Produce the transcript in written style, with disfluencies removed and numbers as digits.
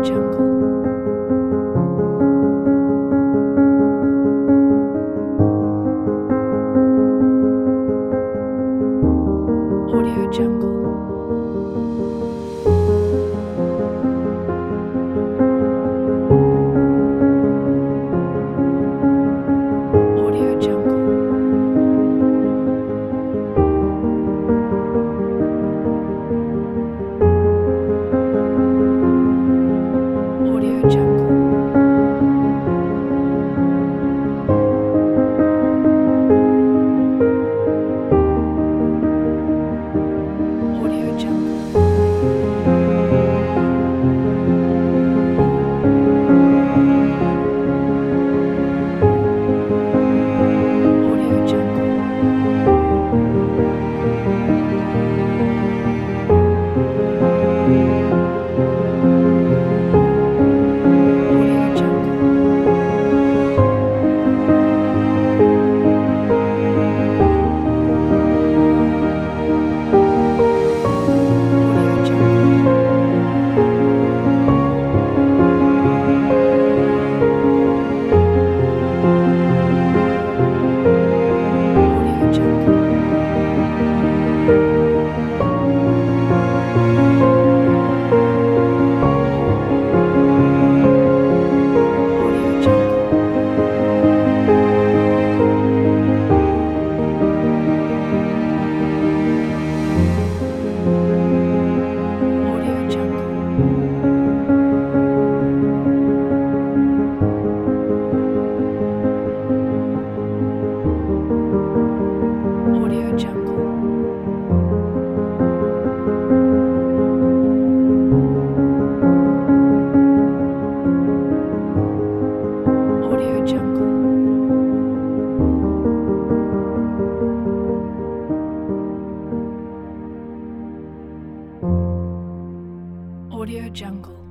Jungle. Audio Jungle. Audio Jungle. Audio Jungle. Audio Jungle. Audio Jungle. Audio Jungle. Audio Jungle. Audio Jungle. Audio Jungle. Audio Jungle. Audio Jungle. Audio Jungle. Audio Jungle.